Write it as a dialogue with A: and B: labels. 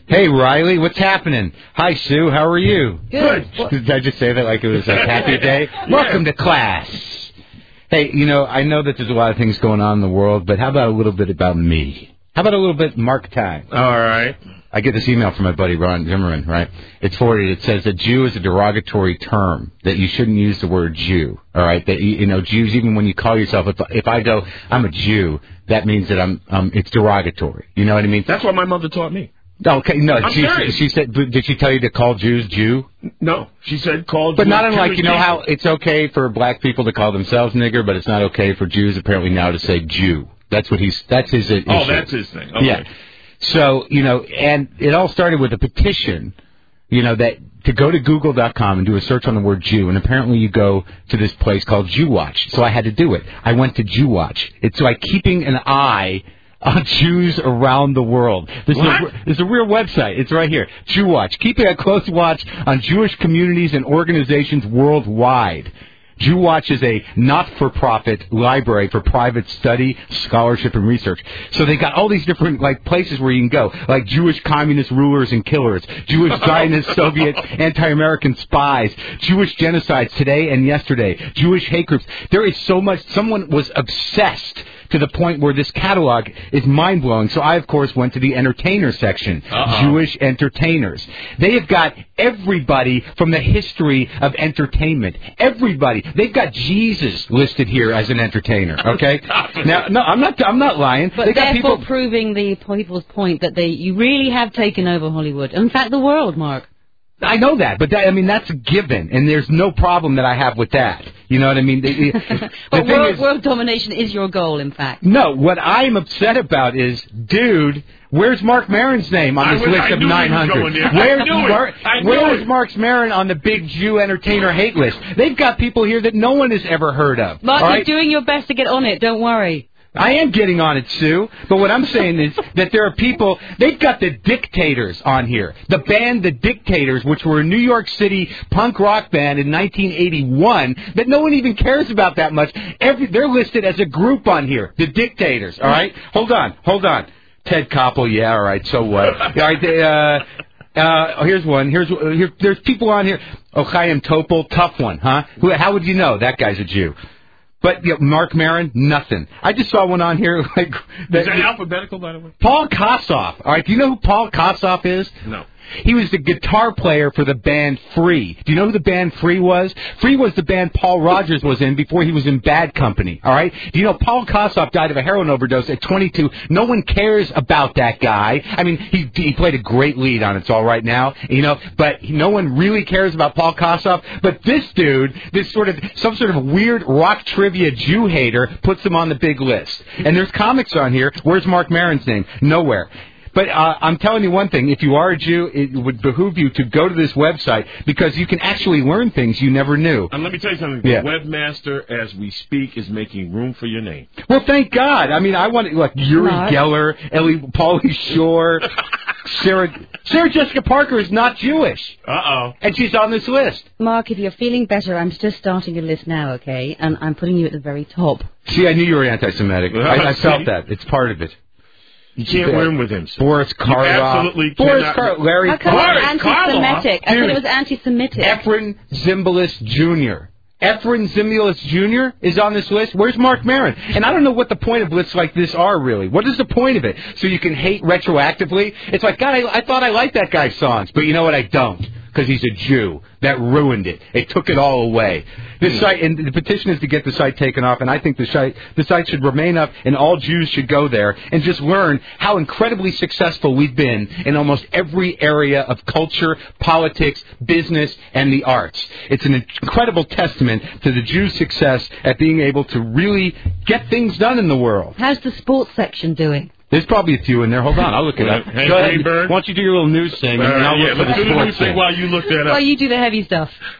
A: Hey, Riley, what's happening? Hi, Sue, how are you?
B: Good.
A: Did I just say that like it was a happy day?
B: Yeah.
A: Welcome to class. Hey, I know that there's a lot of things going on in the world, but how about a little bit about me? How about a little bit Mark Time?
B: All right.
A: I get this email from my buddy Ron Zimmerman, right? It's forwarded. It says that Jew is a derogatory term, that you shouldn't use the word Jew, all right? That, Jews, even when you call yourself, if I go, I'm a Jew, that means that it's derogatory. You know what I mean?
B: That's what my mother taught me.
A: Okay, no,
B: I'm
A: she said, did she tell you to call Jews Jew?
B: No, she said call Jews.
A: But not unlike, how it's okay for black people to call themselves nigger, but it's not okay for Jews apparently now to say Jew. That's his issue.
B: Oh, that's his thing. Okay.
A: Yeah. So, and it all started with a petition, that to go to Google.com and do a search on the word Jew, and apparently you go to this place called Jew Watch. So I had to do it. I went to Jew Watch. It's like keeping an eye on Jews around the world. There's a real website. It's right here. Jew Watch. Keeping a close watch on Jewish communities and organizations worldwide. Jew Watch is a not-for-profit library for private study, scholarship, and research. So they got all these different places where you can go, like Jewish communist rulers and killers, Jewish Zionist Soviet anti-American spies, Jewish genocides today and yesterday, Jewish hate groups. There is so much. Someone was obsessed to the point where this catalog is mind-blowing. So I, of course, went to the entertainer section, Jewish entertainers. They have got everybody from the history of entertainment. Everybody. They've got Jesus listed here as an entertainer, okay? Now, no, I'm not lying.
C: But
A: they got
C: therefore
A: people
C: proving the people's point that you really have taken over Hollywood. In fact, the world, Mark.
A: I know that, but that's a given, and there's no problem that I have with that. You know what I mean?
C: But world domination is your goal, in fact.
A: No, what I'm upset about is, dude, where's Mark Maron's name on this list of 900? Where's Mark Maron on the big Jew entertainer hate list? They've got people here that no one has ever heard of.
C: Mark, you're doing your best to get on it. Don't worry.
A: I am getting on it, Sue. But what I'm saying is that there are people, they've got the Dictators on here. The band The Dictators, which were a New York City punk rock band in 1981 that no one even cares about that much. They're listed as a group on here. The Dictators, all right? Hold on. Ted Koppel, yeah, all right, so what? All right, here's one. There's people on here. Chaim Topol, tough one, huh? How would you know that guy's a Jew? But Mark Maron, nothing. I just saw one on here. Is
B: that alphabetical, by the way?
A: Paul Kossoff. All right, do you know who Paul Kossoff is?
B: No.
A: He was the guitar player for the band Free. Do you know who the band Free was? Free was the band Paul Rogers was in before he was in Bad Company, all right? Do you know Paul Kossoff died of a heroin overdose at 22? No one cares about that guy. I mean, he played a great lead on It's All Right Now, but no one really cares about Paul Kossoff. But this dude, some sort of weird rock trivia Jew hater, puts him on the big list. And there's comics on here. Where's Mark Maron's name? Nowhere. But I'm telling you one thing. If you are a Jew, it would behoove you to go to this website because you can actually learn things you never knew.
B: And let me tell you something.
A: Yeah.
B: The webmaster, as we speak, is making room for your name.
A: Well, thank God. I mean, I want Yuri Geller, Pauly Shore, Sarah Jessica Parker is not Jewish.
B: Uh-oh.
A: And she's on this list.
C: Mark, if you're feeling better, I'm just starting a list now, okay? And I'm putting you at the very top.
A: See, I knew you were anti-Semitic. I felt that. It's part of it.
B: You can't win with him, sir.
A: Boris Karloff.
B: Absolutely cannot.
A: Larry
C: How come it's anti-Semitic? I thought it was anti-Semitic.
A: Efren Zimbalist Jr. Efren Zimbalist Jr. is on this list. Where's Mark Maron? And I don't know what the point of lists like this are, really. What is the point of it? So you can hate retroactively? It's like, God, I thought I liked that guy's songs, but you know what? I don't. Because he's a Jew. That ruined it. It took it all away. This site, and the petition is to get the site taken off, and I think the site should remain up, and all Jews should go there and just learn how incredibly successful we've been in almost every area of culture, politics, business, and the arts. It's an incredible testament to the Jews' success at being able to really get things done in the world.
C: How's the sports section doing?
A: There's probably a few in there. Hold on, I'll look it up.
B: Hey,
A: Go ahead.
B: Bird.
A: Why don't you do your little news thing, and I'll look for the sports thing.
B: While you look that up.
C: Well, you do the heavy stuff.